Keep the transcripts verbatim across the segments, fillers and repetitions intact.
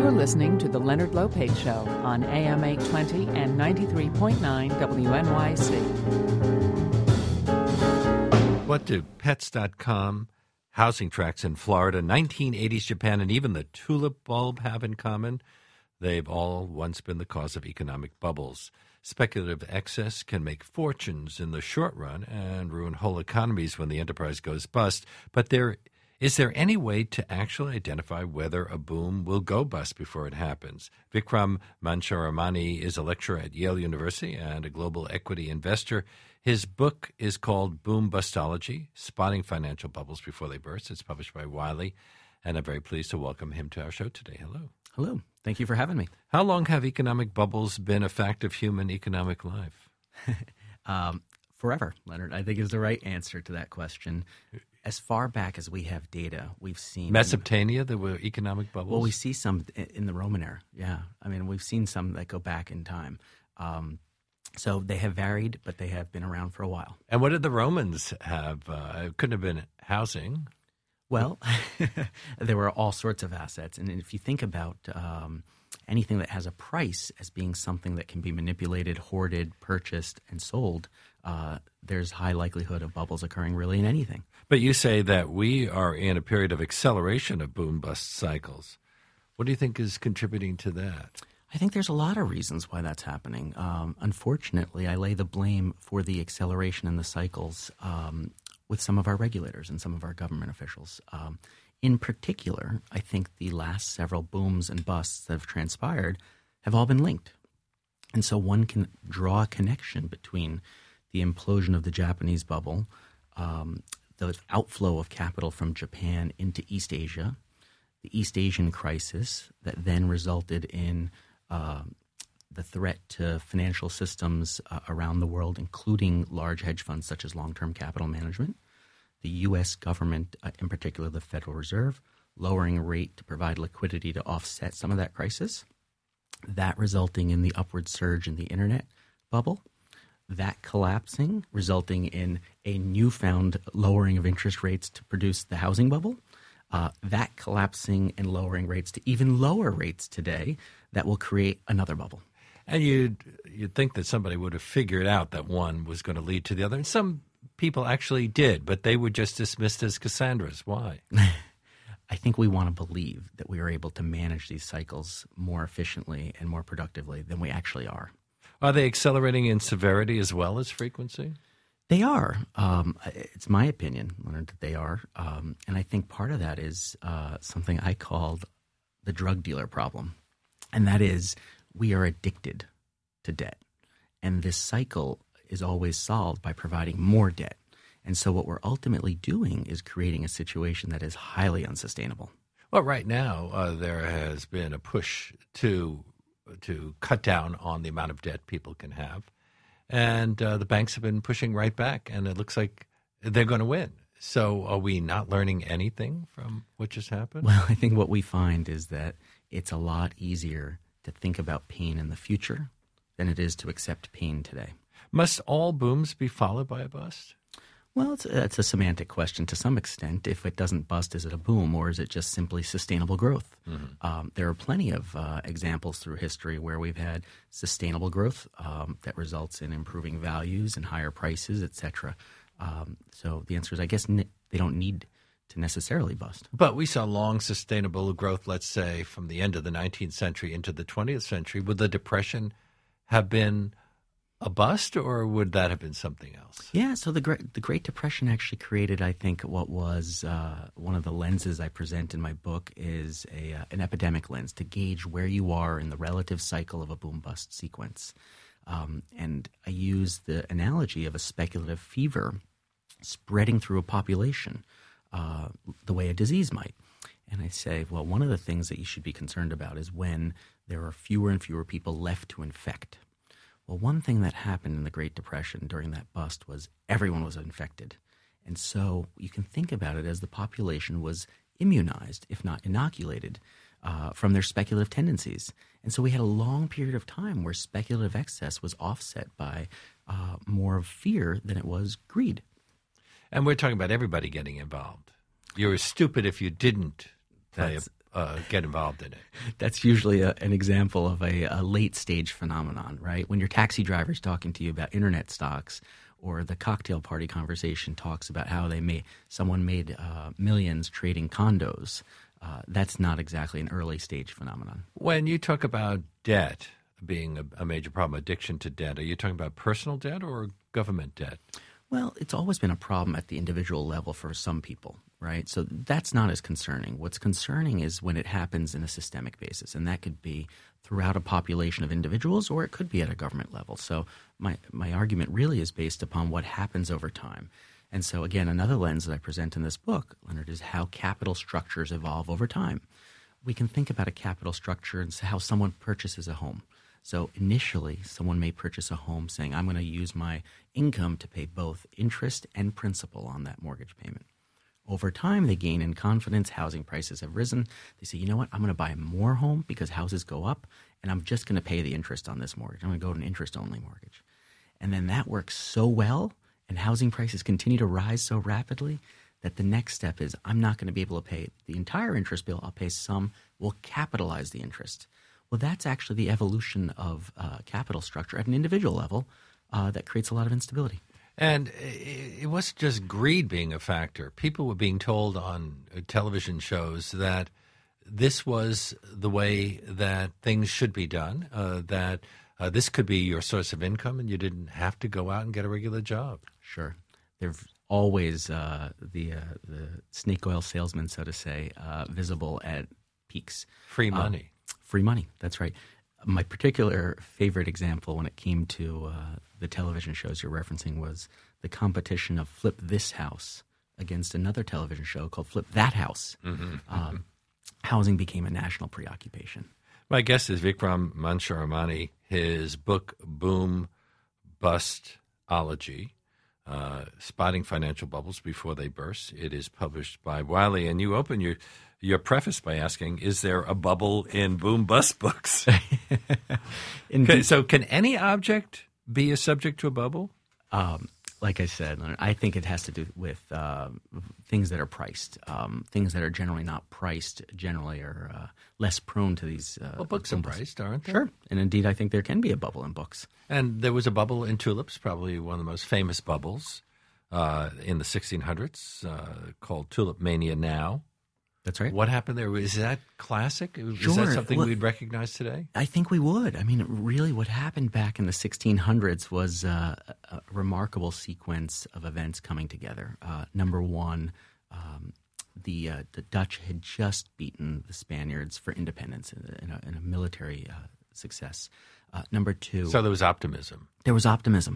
You're listening to The Leonard Lopate Show on A M eight twenty and ninety-three point nine W N Y C. What do pets dot com, housing tracts in Florida, nineteen eighties Japan, and even the tulip bulb have in common? They've all once been the cause of economic bubbles. Speculative excess can make fortunes in the short run and ruin whole economies when the enterprise goes bust. But there is there any way to actually identify whether a boom will go bust before it happens? Vikram Mancharamani is a lecturer at Yale University and a global equity investor. His book is called Boom Bustology, Spotting Financial Bubbles Before They Burst. It's published by Wiley, and I'm very pleased to welcome him to our show today. Hello. Hello. Thank you for having me. How long have economic bubbles been a fact of human economic life? um, forever, Leonard, I think is the right answer to that question. As far back as we have data, we've seen... Mesopotamia, there were economic bubbles? Well, we see some in the Roman era, yeah. I mean, we've seen some that go back in time. Um, so they have varied, but they have been around for a while. And what did the Romans have? Uh, it couldn't have been housing. Well, there were all sorts of assets. And if you think about um, anything that has a price as being something that can be manipulated, hoarded, purchased, and sold, uh, there's high likelihood of bubbles occurring really in anything. But you say that we are in a period of acceleration of boom-bust cycles. What do you think is contributing to that? I think there's a lot of reasons why that's happening. Um, unfortunately, I lay the blame for the acceleration in the cycles um, with some of our regulators and some of our government officials. Um, in particular, I think the last several booms and busts that have transpired have all been linked. And so one can draw a connection between the implosion of the Japanese bubble, um, the outflow of capital from Japan into East Asia, the East Asian crisis that then resulted in uh, the threat to financial systems uh, around the world, including large hedge funds such as long-term capital management, the U S government, uh, in particular the Federal Reserve, lowering a rate to provide liquidity to offset some of that crisis, that resulting in the upward surge in the internet bubble, that collapsing, resulting in a newfound lowering of interest rates to produce the housing bubble, uh, that collapsing and lowering rates to even lower rates today that will create another bubble. And you'd, you'd think that somebody would have figured out that one was going to lead to the other. And some people actually did, but they were just dismissed as Cassandras. Why? I think we want to believe that we are able to manage these cycles more efficiently and more productively than we actually are. Are they accelerating in severity as well as frequency? They are. Um, it's my opinion, Leonard, that they are. Um, and I think part of that is uh, something I called the drug dealer problem. And that is we are addicted to debt. And this cycle is always solved by providing more debt. And so what we're ultimately doing is creating a situation that is highly unsustainable. Well, right now, uh, there has been a push to to cut down on the amount of debt people can have. And uh, the banks have been pushing right back, and it looks like they're going to win. So are we not learning anything from what just happened? Well, I think what we find is that it's a lot easier to think about pain in the future than it is to accept pain today. Must all booms be followed by a bust? Well, it's a, it's a semantic question to some extent. If it doesn't bust, is it a boom, or is it just simply sustainable growth? Mm-hmm. Um, there are plenty of uh, examples through history where we've had sustainable growth um, that results in improving values and higher prices, et cetera. Um, so the answer is, I guess, n- they don't need to necessarily bust. But we saw long sustainable growth, let's say, from the end of the nineteenth century into the twentieth century. Would the Depression have been a bust, or would that have been something else? Yeah, so the Great, the Great Depression actually created, I think, what was uh, one of the lenses I present in my book is a uh, an epidemic lens to gauge where you are in the relative cycle of a boom-bust sequence. Um, and I use the analogy of a speculative fever spreading through a population uh, the way a disease might. And I say, well, one of the things that you should be concerned about is when there are fewer and fewer people left to infect. Well, one thing that happened in the Great Depression during that bust was everyone was infected. And so you can think about it as the population was immunized, if not inoculated, uh, from their speculative tendencies. And so we had a long period of time where speculative excess was offset by uh, more of fear than it was greed. And we're talking about everybody getting involved. You were stupid if you didn't. That's, uh, get involved in it. That's usually a, an example of a, a late-stage phenomenon, right? When your taxi driver's talking to you about internet stocks, or the cocktail party conversation talks about how they made someone made uh, millions trading condos. Uh, that's not exactly an early-stage phenomenon. When you talk about debt being a, a major problem, addiction to debt, are you talking about personal debt or government debt? Well, it's always been a problem at the individual level for some people, right? So that's not as concerning. What's concerning is when it happens in a systemic basis, and that could be throughout a population of individuals, or it could be at a government level. So my, my argument really is based upon what happens over time. And so, again, another lens that I present in this book, Leonard, is how capital structures evolve over time. We can think about a capital structure and how someone purchases a home. So initially, someone may purchase a home saying, I'm going to use my income to pay both interest and principal on that mortgage payment. Over time, they gain in confidence. Housing prices have risen. They say, you know what, I'm going to buy more home because houses go up, and I'm just going to pay the interest on this mortgage. I'm going to go to an interest-only mortgage. And then that works so well, and housing prices continue to rise so rapidly that the next step is I'm not going to be able to pay the entire interest bill. I'll pay some. We'll capitalize the interest. Well, that's actually the evolution of uh, capital structure at an individual level uh, that creates a lot of instability. And it wasn't just greed being a factor. People were being told on television shows that this was the way that things should be done, uh, that uh, this could be your source of income and you didn't have to go out and get a regular job. Sure. There's always uh, the, uh, the snake oil salesman, so to say, uh, visible at peaks. Free money. Um, Free money, that's right. My particular favorite example when it came to uh, the television shows you're referencing was the competition of Flip This House against another television show called Flip That House. Mm-hmm. Um, housing became a national preoccupation. My guest is Vikram Mansharamani. His book, Boom Bustology, uh, Spotting Financial Bubbles Before They Burst. It is published by Wiley, and you open your Your preface by asking, is there a bubble in boom bust books? Okay, so can any object be a subject to a bubble? Um, like I said, Leonard, I think it has to do with uh, things that are priced. Um, things that are generally not priced generally are uh, less prone to these uh, Well, books are priced, aren't they? Sure. And indeed, I think there can be a bubble in books. And there was a bubble in tulips, probably one of the most famous bubbles uh, in the sixteen hundreds, uh, called Tulip Mania Now. That's right. What happened there? Is that classic? Is sure. that something well, we'd recognize today? I think we would. I mean, really what happened back in the sixteen hundreds was uh, a remarkable sequence of events coming together. Uh, number one, um, the uh, the Dutch had just beaten the Spaniards for independence in a, in a military uh, success. Uh, number two. So there was optimism. There was optimism.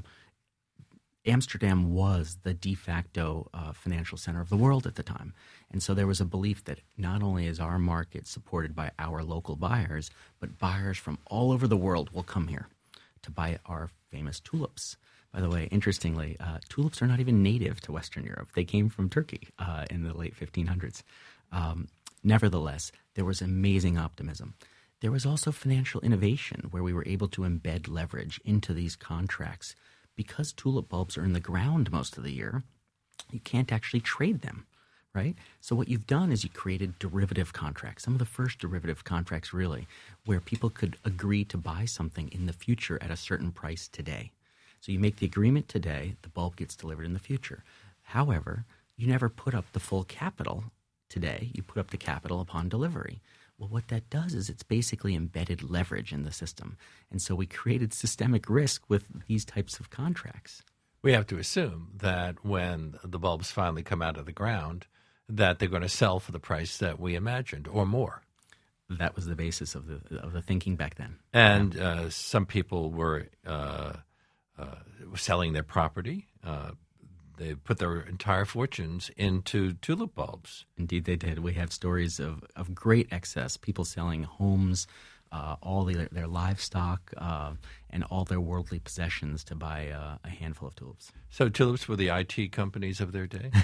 Amsterdam was the de facto uh, financial center of the world at the time. And so there was a belief that not only is our market supported by our local buyers, but buyers from all over the world will come here to buy our famous tulips. By the way, interestingly, uh, tulips are not even native to Western Europe. They came from Turkey uh, in the late fifteen hundreds. Um, nevertheless, there was amazing optimism. There was also financial innovation where we were able to embed leverage into these contracts. Because tulip bulbs are in the ground most of the year, you can't actually trade them, right? So what you've done is you created derivative contracts, some of the first derivative contracts really, where people could agree to buy something in the future at a certain price today. So you make the agreement today, the bulb gets delivered in the future. However, you never put up the full capital today. You put up the capital upon delivery. Well, what that does is it's basically embedded leverage in the system. And so we created systemic risk with these types of contracts. We have to assume that when the bulbs finally come out of the ground, that they're going to sell for the price that we imagined or more. That was the basis of the of the thinking back then. And uh, some people were uh, uh, selling their property. Uh, They put their entire fortunes into tulip bulbs. Indeed, they did. We have stories of, of great excess, people selling homes, uh, all their, their livestock, uh, and all their worldly possessions to buy uh, a handful of tulips. So tulips were the I T companies of their day?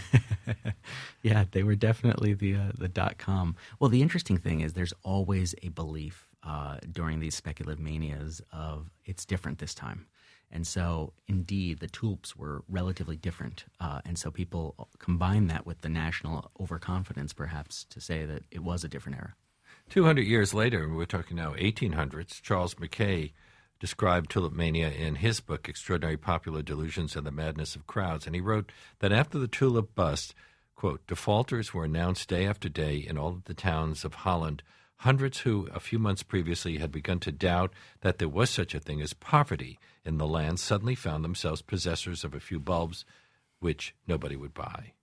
Yeah, they were definitely the, uh, the dot-com. Well, the interesting thing is there's always a belief uh, during these speculative manias of it's different this time. And so, indeed, the tulips were relatively different. Uh, and so people combine that with the national overconfidence, perhaps, to say that it was a different era. two hundred years later, we're talking now eighteen hundreds, Charles Mackay described tulip mania in his book, Extraordinary Popular Delusions and the Madness of Crowds. And he wrote that after the tulip bust, quote, defaulters were announced day after day in all of the towns of Holland, hundreds who a few months previously had begun to doubt that there was such a thing as poverty in the land suddenly found themselves possessors of a few bulbs which nobody would buy.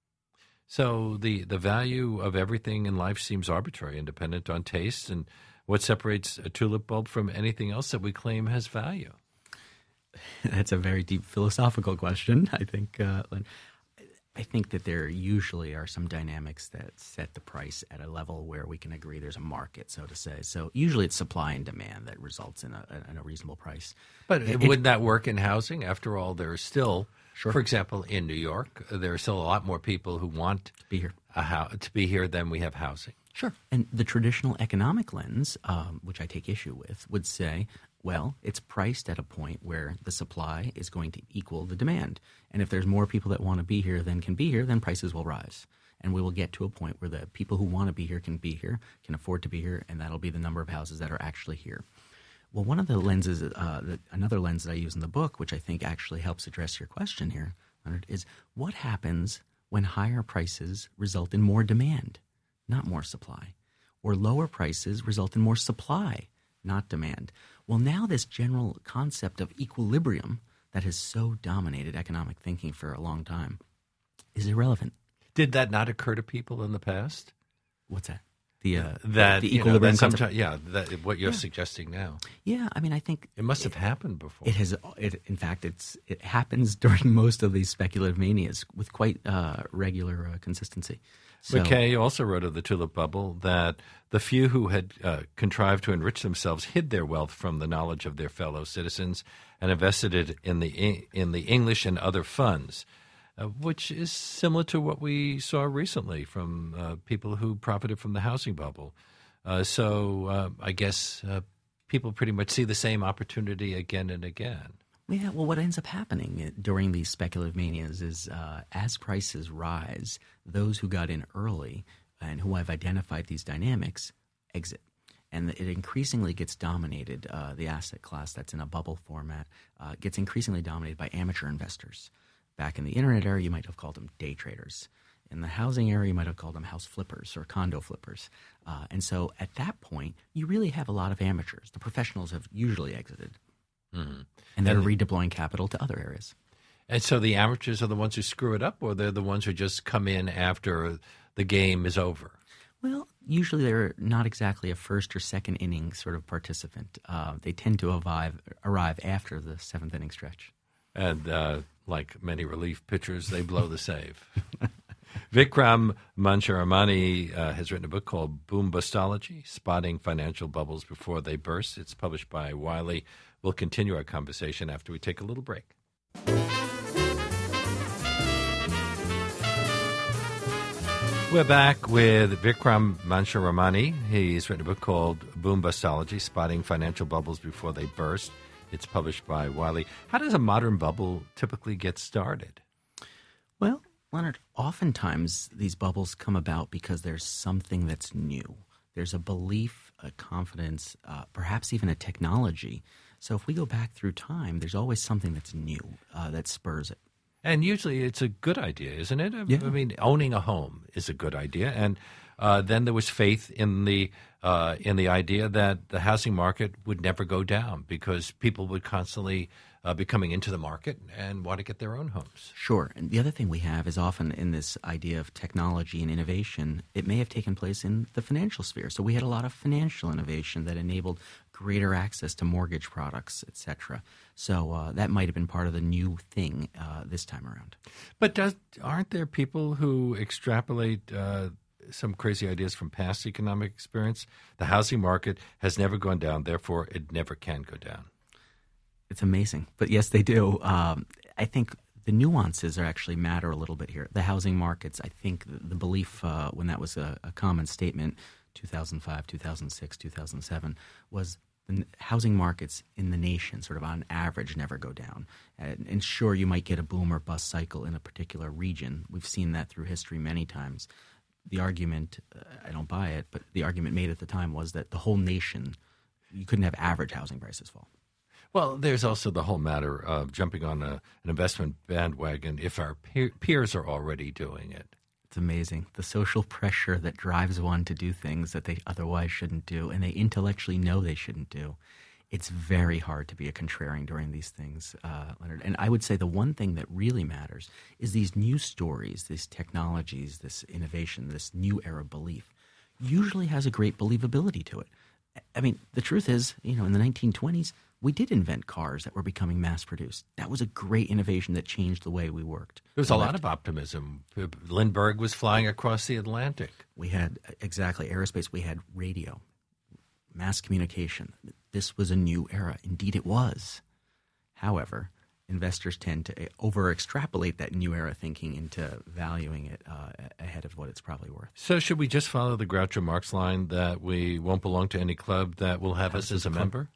So the, the value of everything in life seems arbitrary and dependent on taste. And what separates a tulip bulb from anything else that we claim has value? That's a very deep philosophical question, I think, uh, Lynn. I think that there usually are some dynamics that set the price at a level where we can agree there's a market, so to say. So usually it's supply and demand that results in a, in a reasonable price. But it, wouldn't that work in housing? After all, there are still, sure. for example, in New York, there are still a lot more people who want to be here, a ho- to be here than we have housing. Sure. And the traditional economic lens, um, which I take issue with, would say, well, it's priced at a point where the supply is going to equal the demand. And if there's more people that want to be here than can be here, then prices will rise. And we will get to a point where the people who want to be here can be here, can afford to be here, and that'll be the number of houses that are actually here. Well, one of the lenses, uh, that, another lens that I use in the book, which I think actually helps address your question here, Leonard, is what happens when higher prices result in more demand, not more supply, or lower prices result in more supply, not demand. Well, now this general concept of equilibrium that has so dominated economic thinking for a long time is irrelevant. Did that not occur to people in the past? What's that? The uh, that the you know, equilibrium that concept. sometime, yeah, that, what you're Yeah. suggesting now. Yeah, I mean, I think It must have it, happened before. It has. It, in fact, it's it happens during most of these speculative manias with quite uh, regular uh, consistency. So, Mackay also wrote of the tulip bubble that the few who had uh, contrived to enrich themselves hid their wealth from the knowledge of their fellow citizens and invested it in the in the English and other funds, uh, which is similar to what we saw recently from uh, people who profited from the housing bubble. Uh, so uh, I guess uh, people pretty much see the same opportunity again and again. Yeah, well, what ends up happening during these speculative manias is uh, as prices rise, those who got in early and who have identified these dynamics exit. And it increasingly gets dominated, uh, the asset class that's in a bubble format uh, gets increasingly dominated by amateur investors. Back in the internet era, you might have called them day traders. In the housing area, you might have called them house flippers or condo flippers. Uh, and so at that point, you really have a lot of amateurs. The professionals have usually exited. Mm-hmm. And they're and, redeploying capital to other areas. And so the amateurs are the ones who screw it up, or they're the ones who just come in after the game is over? Well, usually they're not exactly a first or second inning sort of participant. Uh, they tend to arrive, arrive after the seventh inning stretch. And uh, like many relief pitchers, they blow the save. Vikram Mancharamani uh, has written a book called Boom Bustology, Spotting Financial Bubbles Before They Burst. It's published by Wiley. We'll continue our conversation after we take a little break. We're back with Vikram Mancharamani. He's written a book called Boom Bustology, Spotting Financial Bubbles Before They Burst. It's published by Wiley. How does a modern bubble typically get started? Well, Leonard, oftentimes these bubbles come about because there's something that's new. There's a belief, a confidence, uh, perhaps even a technology. So if we go back through time, there's always something that's new uh, that spurs it. And usually it's a good idea, isn't it? I, yeah. I mean, owning a home is a good idea. And uh, then there was faith in the uh, in the idea that the housing market would never go down because people would constantly uh, be coming into the market and want to get their own homes. Sure. And the other thing we have is often in this idea of technology and innovation, it may have taken place in the financial sphere. So we had a lot of financial innovation that enabled greater access to mortgage products, et cetera. So uh, that might have been part of the new thing uh, this time around. But does, aren't there people who extrapolate uh, some crazy ideas from past economic experience? The housing market has never gone down, therefore it never can go down. It's amazing. But yes, they do. Um, I think the nuances are actually matter a little bit here. The housing markets, I think the, the belief uh, when that was a, a common statement, two thousand five, two thousand six, two thousand seven, was the housing markets in the nation sort of on average never go down. And, and sure, you might get a boom or bust cycle in a particular region. We've seen that through history many times. the argument, uh, I don't buy it, but the argument made at the time was that the whole nation, you couldn't have average housing prices fall. Well, there's also the whole matter of jumping on a, an investment bandwagon if our peer, peers are already doing it. It's amazing. The social pressure that drives one to do things that they otherwise shouldn't do, and they intellectually know they shouldn't do. It's very hard to be a contrarian during these things, uh, Leonard. And I would say the one thing that really matters is these new stories, these technologies, this innovation, this new era belief usually has a great believability to it. I mean, the truth is, you know, in the nineteen twenties, we did invent cars that were becoming mass-produced. That was a great innovation that changed the way we worked. There was a lot of optimism. Lindbergh was flying across the Atlantic. We had, exactly, aerospace. We had radio, mass communication. This was a new era. Indeed, it was. However, investors tend to over-extrapolate that new era thinking into valuing it uh, ahead of what it's probably worth. So should we just follow the Groucho Marx line that we won't belong to any club that will have us as a member?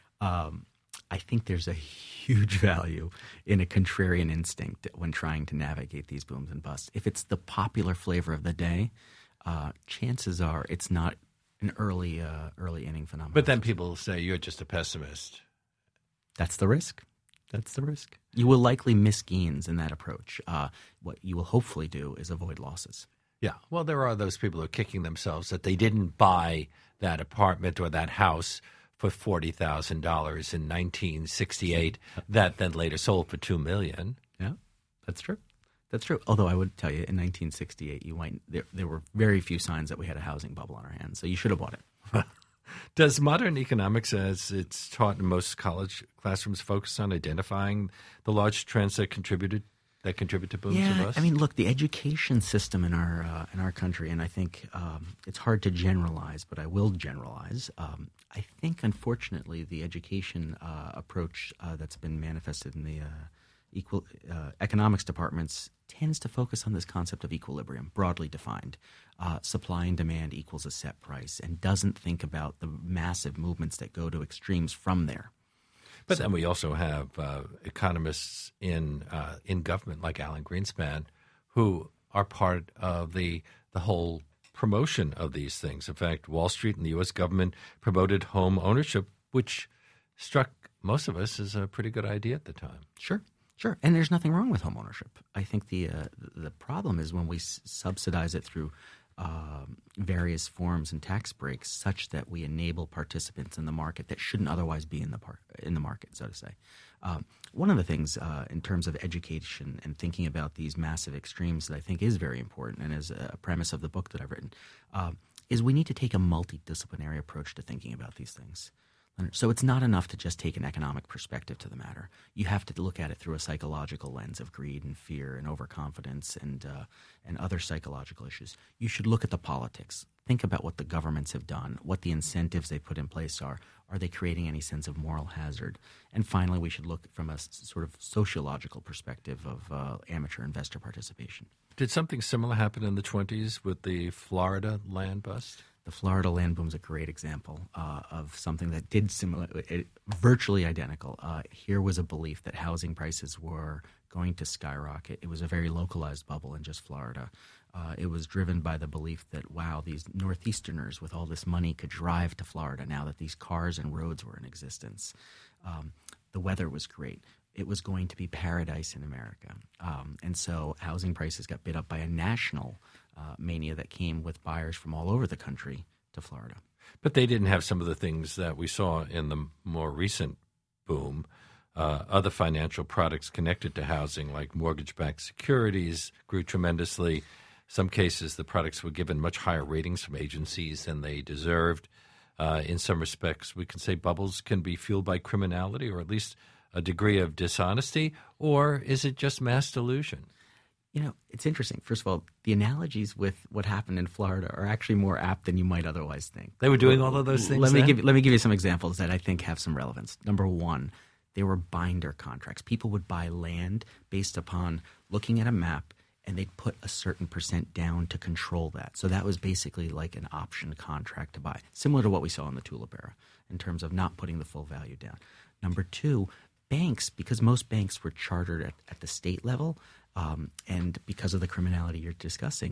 Um, I think there's a huge value in a contrarian instinct when trying to navigate these booms and busts. If it's the popular flavor of the day, uh, chances are it's not an early uh, early inning phenomenon. But then people will say you're just a pessimist. That's the risk. That's the risk. You will likely miss gains in that approach. Uh, what you will hopefully do is avoid losses. Yeah. Well, there are those people who are kicking themselves that they didn't buy that apartment or that house for forty thousand dollars in nineteen sixty-eight that then later sold for two million dollars. Yeah, that's true. That's true. Although I would tell you, in nineteen sixty-eight, you might there, there were very few signs that we had a housing bubble on our hands, so you should have bought it. Does modern economics, as it's taught in most college classrooms, focus on identifying the large trends that contributed that contribute to booms yeah, and busts? I mean, look, the education system in our uh, in our country, and I think um, it's hard to generalize, but I will generalize. Um, I think, unfortunately, the education uh, approach uh, that's been manifested in the uh, equal uh, economics departments tends to focus on this concept of equilibrium, broadly defined. Uh, supply and demand equals a set price, and doesn't think about the massive movements that go to extremes from there. But so, then we also have uh, economists in uh, in government like Alan Greenspan who are part of the the whole promotion of these things. In fact, Wall Street and the U S government promoted home ownership, which struck most of us as a pretty good idea at the time. Sure. Sure, and there's nothing wrong with home ownership. I think the uh, the problem is when we s- subsidize it through uh, various forms and tax breaks, such that we enable participants in the market that shouldn't otherwise be in the par- in the market, so to say. Um, one of the things uh, in terms of education and thinking about these massive extremes that I think is very important, and is a premise of the book that I've written, uh, is we need to take a multidisciplinary approach to thinking about these things. So it's not enough to just take an economic perspective to the matter. You have to look at it through a psychological lens of greed and fear and overconfidence and uh, and other psychological issues. You should look at the politics. Think about what the governments have done, what the incentives they put in place are. Are they creating any sense of moral hazard? And finally, we should look from a s- sort of sociological perspective of uh, amateur investor participation. Did something similar happen in the twenties with the Florida land bust? The Florida land boom is a great example uh, of something that did similar, it, virtually identical. Uh, here was a belief that housing prices were going to skyrocket. It was a very localized bubble in just Florida. Uh, it was driven by the belief that, wow, these Northeasterners with all this money could drive to Florida now that these cars and roads were in existence. Um, the weather was great. It was going to be paradise in America. Um, and so housing prices got bid up by a national uh, mania that came with buyers from all over the country to Florida. But they didn't have some of the things that we saw in the more recent boom. Uh, other financial products connected to housing, like mortgage-backed securities, grew tremendously. Some cases, the products were given much higher ratings from agencies than they deserved. Uh, in some respects, we can say bubbles can be fueled by criminality, or at least a degree of dishonesty, or is it just mass delusion? You know, it's interesting. First of all, the analogies with what happened in Florida are actually more apt than you might otherwise think. They were doing all of those things Let me then? give let me give you some examples that I think have some relevance. Number one, they were binder contracts. People would buy land based upon looking at a map, and they'd put a certain percent down to control that. So that was basically like an option contract to buy, similar to what we saw in the tulip era in terms of not putting the full value down. Number two, banks, because most banks were chartered at, at the state level, um, and because of the criminality you're discussing,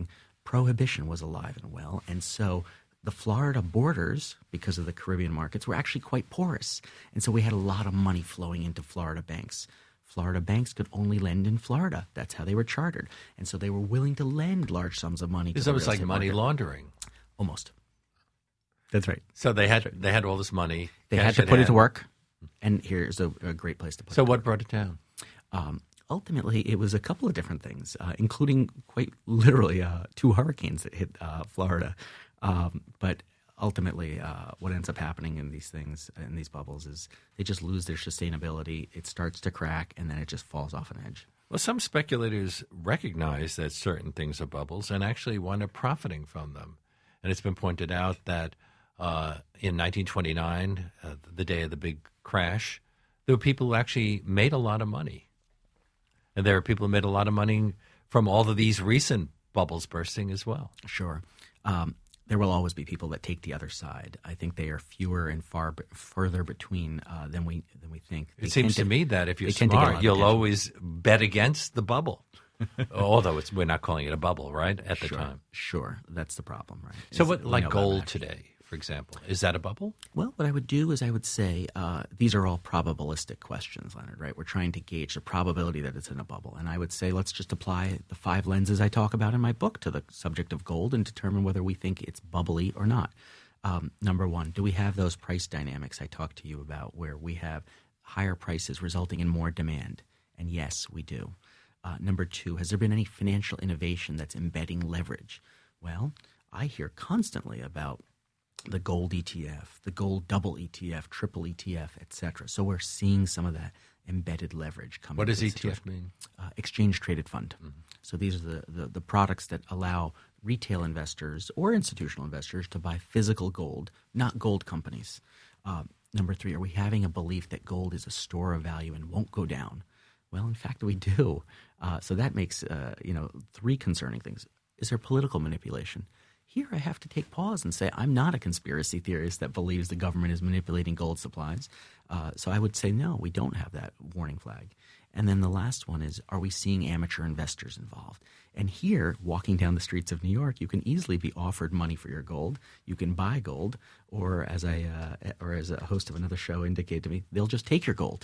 Prohibition was alive and well, and so the Florida borders, because of the Caribbean markets, were actually quite porous. And so we had a lot of money flowing into Florida banks. Florida banks could only lend in Florida. That's how they were chartered. And so they were willing to lend large sums of money. It's to the almost real like estate money market. laundering. Almost. That's right. So they had they had all this money. They had cash to in put it to hand. work. And here's a, a great place to put So it. what brought it down? Um, ultimately, it was a couple of different things, uh, including quite literally uh, two hurricanes that hit uh, Florida. Um, but ultimately, uh, what ends up happening in these things, in these bubbles, is they just lose their sustainability. It starts to crack, and then it just falls off an edge. Well, some speculators recognize that certain things are bubbles and actually wind up profiting from them. And it's been pointed out that uh, in nineteen twenty-nine, uh, the day of the big crash, there were people who actually made a lot of money. And there are people who made a lot of money from all of these recent bubbles bursting as well. Sure. Um, there will always be people that take the other side. I think they are fewer and far b- further between uh, than we than we think. They It seems tend to me that if you're they tend to get a lot smart, of you'll attention. always bet against the bubble. Although it's, we're not calling it a bubble, right, at the Sure, time. sure. That's the problem, right? So Is what, we like know about gold that. today, for example, is that a bubble? Well, what I would do is I would say uh, these are all probabilistic questions, Leonard, right? We're trying to gauge the probability that it's in a bubble. And I would say let's just apply the five lenses I talk about in my book to the subject of gold and determine whether we think it's bubbly or not. Um, number one, do we have those price dynamics I talked to you about where we have higher prices resulting in more demand? And yes, we do. Uh, number two, has there been any financial innovation that's embedding leverage? Well, I hear constantly about the gold E T F, the gold double E T F, triple E T F, et cetera. So we're seeing some of that embedded leverage coming. What does into E the T F situation. mean? Uh, exchange traded fund. Mm-hmm. So these are the, the, the products that allow retail investors or institutional investors to buy physical gold, not gold companies. Uh, number three, are we having a belief that gold is a store of value and won't go down? Well, in fact, we do. Uh, so that makes uh, you know three concerning things. Is there political manipulation? Here I have to take pause and say I'm not a conspiracy theorist that believes the government is manipulating gold supplies. Uh, so I would say no, we don't have that warning flag. And then the last one is, are we seeing amateur investors involved? And here, walking down the streets of New York, you can easily be offered money for your gold. You can buy gold, or as I uh, or as a host of another show indicated to me, they'll just take your gold.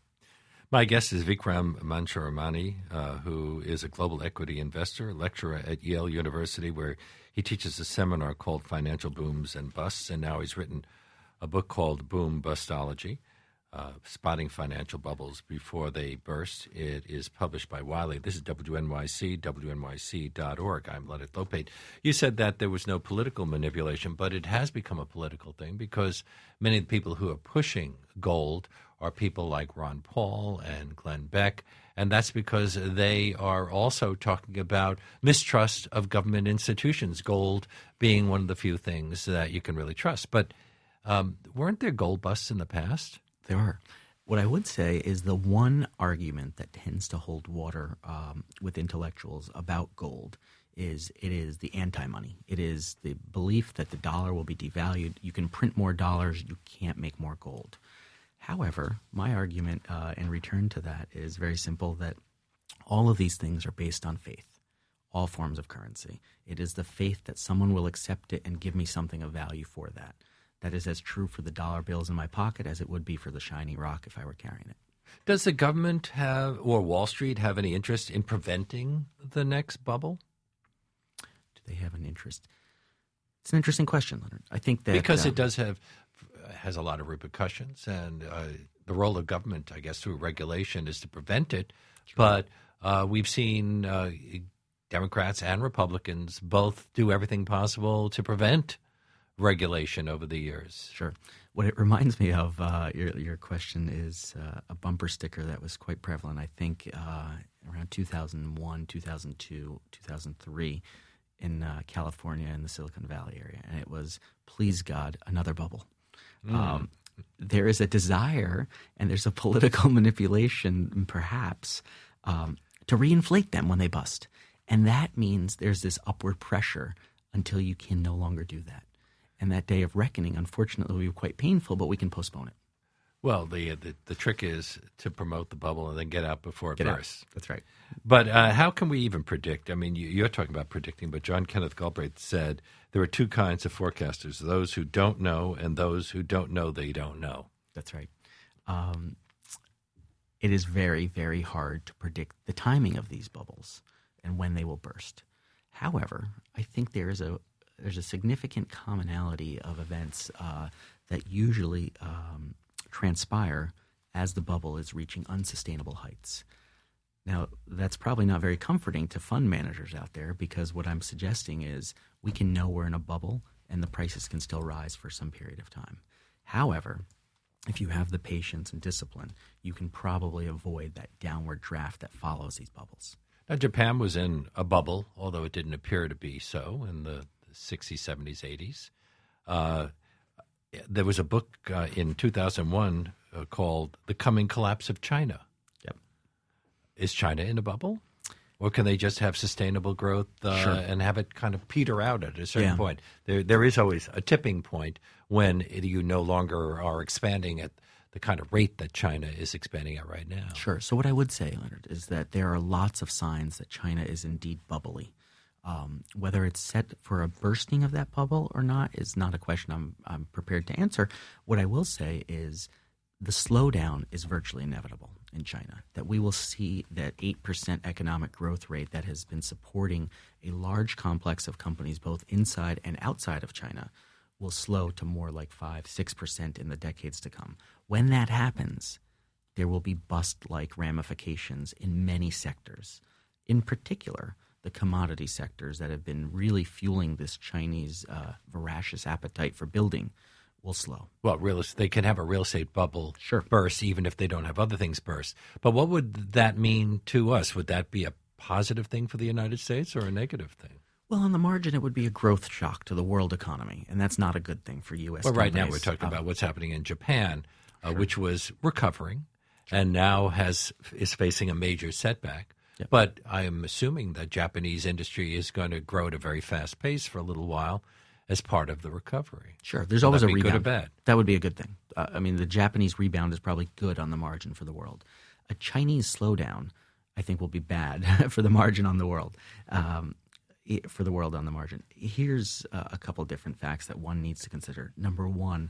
My guest is Vikram Mancharamani, uh, who is a global equity investor, lecturer at Yale University, where he teaches a seminar called Financial Booms and Busts, and now he's written a book called Boom Bustology, uh, Spotting Financial Bubbles Before They Burst. It is published by Wiley. This is W N Y C, W N Y C dot org. I'm Leonard Lopate. You said that there was no political manipulation, but it has become a political thing because many of the people who are pushing gold are people like Ron Paul and Glenn Beck, and that's because they are also talking about mistrust of government institutions, gold being one of the few things that you can really trust. But um, weren't there gold busts in the past? There are. What I would say is the one argument that tends to hold water um, with intellectuals about gold is it is the anti-money. It is the belief that the dollar will be devalued. You can print more dollars. You can't make more gold. However, my argument uh, in return to that is very simple, that all of these things are based on faith, all forms of currency. It is the faith that someone will accept it and give me something of value for that. That is as true for the dollar bills in my pocket as it would be for the shiny rock if I were carrying it. Does the government have, or Wall Street have any interest in preventing the next bubble? Do they have an interest? It's an interesting question, Leonard. I think that Because um, it does have has a lot of repercussions, and uh, the role of government, I guess, through regulation is to prevent it. Sure. But uh, we've seen uh, Democrats and Republicans both do everything possible to prevent regulation over the years. Sure. What it reminds me of, uh, your your question, is uh, a bumper sticker that was quite prevalent, I think, uh, around two thousand one, two thousand two, two thousand three in uh, California in the Silicon Valley area. And it was, please God, another bubble. Mm. Um, there is a desire and there's a political manipulation, perhaps, um, to reinflate them when they bust. And that means there's this upward pressure until you can no longer do that. And that day of reckoning, unfortunately, will be quite painful, but we can postpone it. Well, the, the the trick is to promote the bubble and then get out before it Get out. bursts. That's right. But uh, how can we even predict? I mean, you, you're talking about predicting, but John Kenneth Galbraith said there are two kinds of forecasters, those who don't know and those who don't know they don't know. That's right. Um, it is very, very hard to predict the timing of these bubbles and when they will burst. However, I think there is a there's a significant commonality of events uh, that usually um, transpire as the bubble is reaching unsustainable heights. Now, that's probably not very comforting to fund managers out there, because what I'm suggesting is we can know we're in a bubble and the prices can still rise for some period of time. However, if you have the patience and discipline, you can probably avoid that downward draft that follows these bubbles. Now, Japan was in a bubble, although it didn't appear to be so in the sixties, seventies, eighties. Uh, there was a book uh, in two thousand one uh, called The Coming Collapse of China. Yep. Is China in a bubble? Or can they just have sustainable growth uh, Sure. and have it kind of peter out at a certain Yeah. point? There, there is always a tipping point when you no longer are expanding at the kind of rate that China is expanding at right now. Sure. So what I would say, Leonard, is that there are lots of signs that China is indeed bubbly. Um, whether it's set for a bursting of that bubble or not is not a question I'm, I'm prepared to answer. What I will say is the slowdown is virtually inevitable in China, that we will see that eight percent economic growth rate that has been supporting a large complex of companies both inside and outside of China will slow to more like five, six percent in the decades to come. When that happens, there will be bust-like ramifications in many sectors. In particular, the commodity sectors that have been really fueling this Chinese uh, voracious appetite for building will slow. Well, real est- they can have a real estate bubble Sure. burst even if they don't have other things burst. But what would that mean to us? Would that be a positive thing for the United States or a negative thing? Well, on the margin, it would be a growth shock to the world economy, and that's not a good thing for U S Well, right now we're companies. talking Uh, about what's happening in Japan, uh, Sure. which was recovering and now has is facing a major setback. Yep. But I am assuming that Japanese industry is going to grow at a very fast pace for a little while as part of the recovery. Sure, there's Will always that a be rebound. good or bad? That would be a good thing. Uh, I mean, the Japanese rebound is probably good on the margin for the world. A Chinese slowdown, I think, will be bad for the margin on the world. Um, i- for the world on the margin. Here's uh, a couple different facts that one needs to consider. Number one,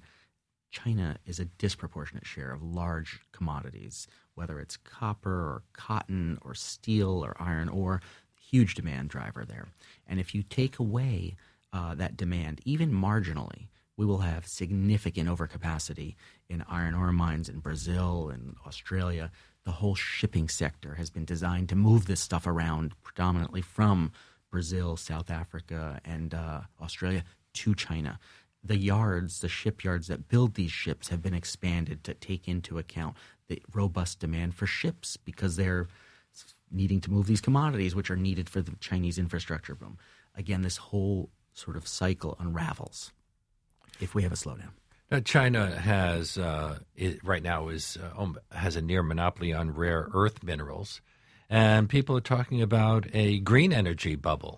China is a disproportionate share of large commodities, whether it's copper or cotton or steel or iron ore, huge demand driver there. And if you take away uh, that demand, even marginally, we will have significant overcapacity in iron ore mines in Brazil and Australia. The whole shipping sector has been designed to move this stuff around predominantly from Brazil, South Africa, and uh, Australia to China. The yards, the shipyards that build these ships have been expanded to take into account the robust demand for ships because they're needing to move these commodities, which are needed for the Chinese infrastructure boom. Again, this whole sort of cycle unravels if we have a slowdown. Now, China has uh, it, right now is uh, um, has a near monopoly on rare earth minerals, and people are talking about a green energy bubble.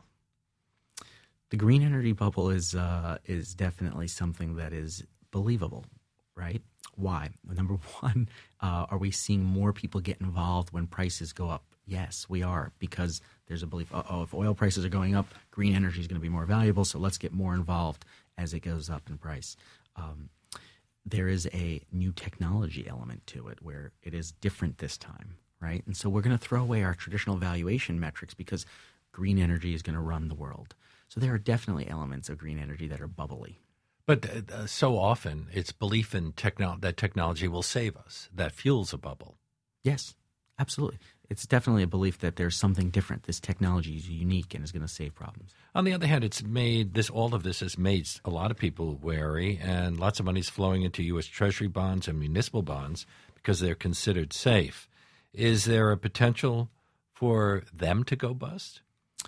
The green energy bubble is uh, is definitely something that is believable, right? Why? Number one, uh, are we seeing more people get involved when prices go up? Yes, we are, because there's a belief, oh, if oil prices are going up, green energy is going to be more valuable, so let's get more involved as it goes up in price. Um, there is a new technology element to it where it is different this time, right? And so we're going to throw away our traditional valuation metrics because green energy is going to run the world. So there are definitely elements of green energy that are bubbly. But uh, so often it's belief in techno- that technology will save us that fuels a bubble. Yes, absolutely. It's definitely a belief that there's something different. This technology is unique and is going to save problems. On the other hand, it's made this all of this has made a lot of people wary, and lots of money is flowing into U S Treasury bonds and municipal bonds because they're considered safe. Is there a potential for them to go bust?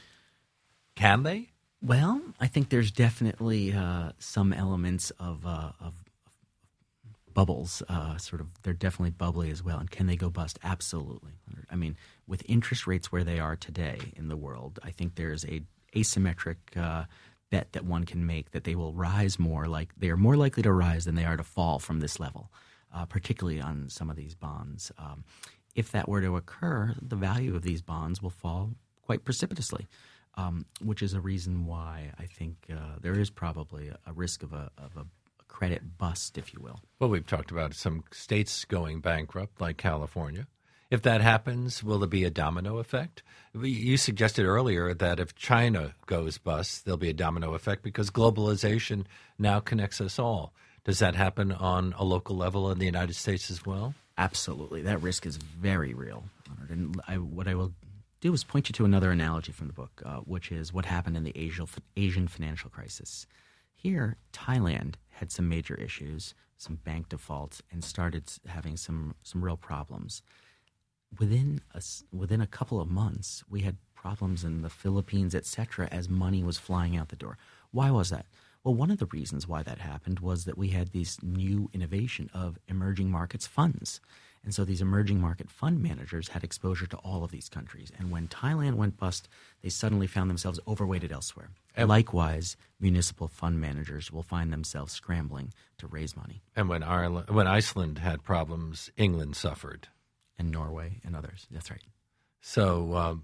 Can they? Well, I think there's definitely uh, some elements of, uh, of bubbles. Uh, sort of, they're definitely bubbly as well. And can they go bust? Absolutely. I mean, with interest rates where they are today in the world, I think there's a asymmetric uh, bet that one can make that they will rise more. Like they are more likely to rise than they are to fall from this level. uh, particularly on some of these bonds. Um, if that were to occur, the value of these bonds will fall quite precipitously, um, which is a reason why I think uh, there is probably a, a risk of a, of a credit bust, if you will. Well, we've talked about some states going bankrupt, like California. If that happens, will there be a domino effect? You suggested earlier that if China goes bust, there'll be a domino effect because globalization now connects us all. Does that happen on a local level in the United States as well? Absolutely. That risk is very real. And I, what I will do is point you to another analogy from the book, uh, which is what happened in the Asian, Asian financial crisis. Here, Thailand had some major issues, some bank defaults, and started having some, some real problems. Within a, within a couple of months, we had problems in the Philippines, et cetera, as money was flying out the door. Why was that? Well, one of the reasons why that happened was that we had this new innovation of emerging markets funds. And so these emerging market fund managers had exposure to all of these countries. And when Thailand went bust, they suddenly found themselves overweighted elsewhere. And likewise, municipal fund managers will find themselves scrambling to raise money. And when Ireland, when Iceland had problems, England suffered. And Norway and others. That's right. So um,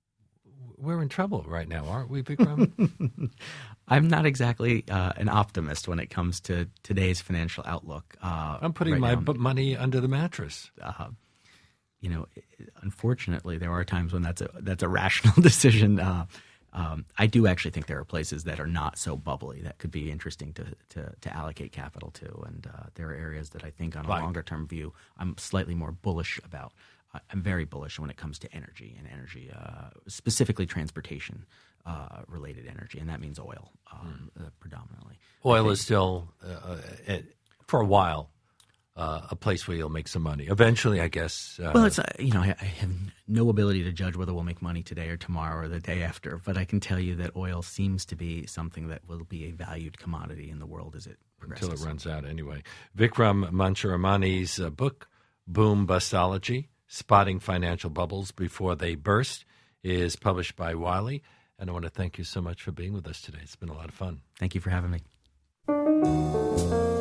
we're in trouble right now, aren't we, Vikram? I'm not exactly uh, an optimist when it comes to today's financial outlook. Uh, I'm putting right my b- money under the mattress. Uh, you know, unfortunately, there are times when that's a that's a rational decision. Uh, um, I do actually think there are places that are not so bubbly that could be interesting to to, to allocate capital to, and uh, there are areas that I think, on a like. longer term view, I'm slightly more bullish about. Uh, I'm very bullish when it comes to energy and energy, uh, specifically transportation. Uh, related energy, and that means oil um, mm. uh, predominantly. Oil is still, uh, uh, for a while, uh, a place where you'll make some money. Eventually, I guess. Uh, well, it's uh, you know I, I have no ability to judge whether we'll make money today or tomorrow or the day after, but I can tell you that oil seems to be something that will be a valued commodity in the world as it progresses. Until it runs out, anyway. Vikram Mancharamani's uh, book, Boom Bustology, Spotting Financial Bubbles Before They Burst, is published by Wiley. And I want to thank you so much for being with us today. It's been a lot of fun. Thank you for having me.